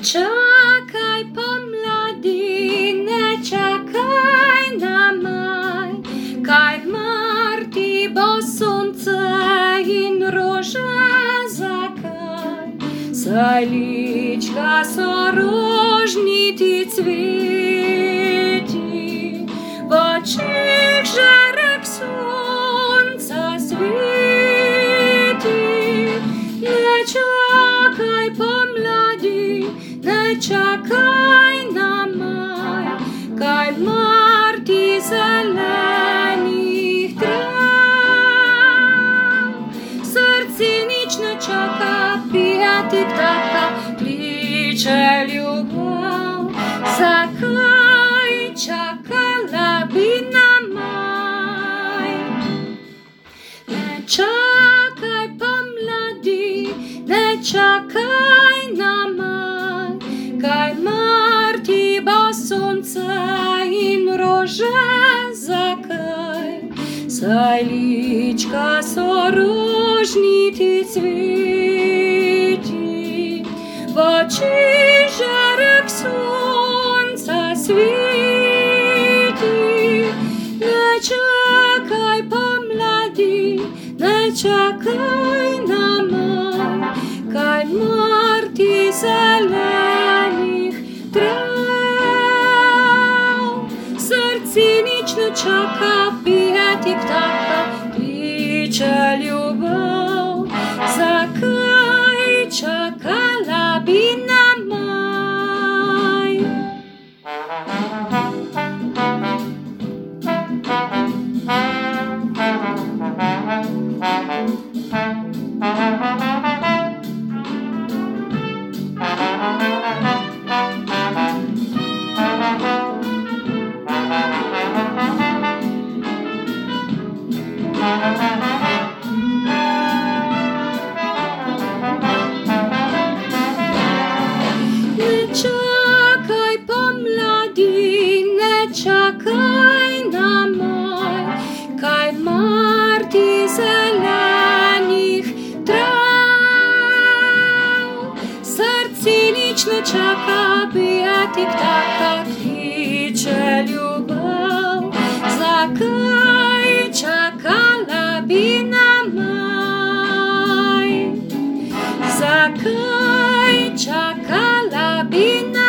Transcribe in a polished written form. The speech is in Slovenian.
čakaj pomladi, ne čakaj na maj, kaj v marti bo sonce in rože zakaj. Saj lička so rožniti cveti, v očeh žarek sonca sveti. Ne čakaj pomladi, ne čakaj na maj, kaj v marti zelenih trav. Srce nič ne čaka, pije tik-taka, kliče ljubav. Zakaj čakala bi na maj? Ne čakaj pomladi, ne čakaj na maj, kaj v marti bo sonce in rože zakaj. Saj lička so rožniti cveti, v očeh žarek sonca sveti. Ne čakaj pomladi, ne čakaj na maj, kaj v marti zelenih trav. Srce nič ne čaka, pije tik-taka, kliče ljubav. Zakaj čakala bi na maj? Ne čakaj pomladi, ne čakaj na maj, kaj v marti zelenih trav. Srce nič ne čaka, bije tik-taka, kliče ljubav. Zakaj čakala bi na maj? Zakaj čakala bi na